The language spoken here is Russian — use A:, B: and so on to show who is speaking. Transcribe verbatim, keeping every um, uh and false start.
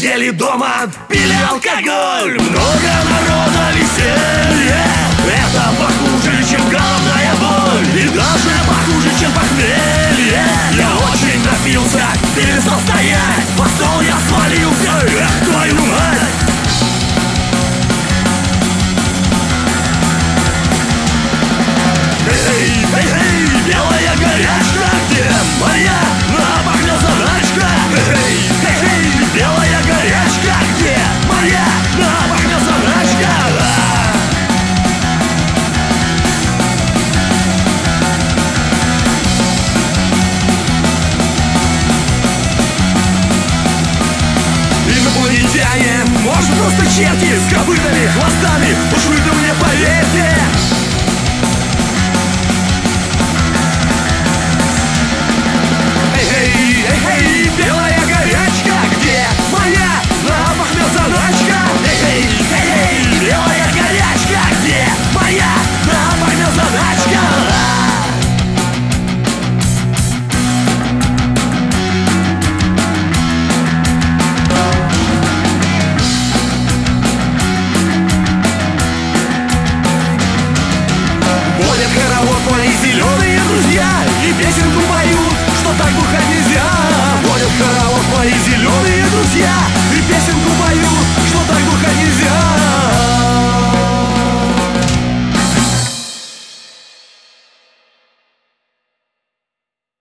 A: сидели дома, пили алкоголь. Много народа, веселье. Это похуже, чем головная боль. И даже похуже, чем похмелье. Я очень напился, перестал стоять. По стол я свалился, эх, твою мать. Эй, эй, эй, белая горячка, где моя напахнет заначка? Эй, эй, эй, белая горячка, где моя напахнет заначка? Инопланетяне, может просто черти с копытами, хвостами, уж вы-то мне поверьте.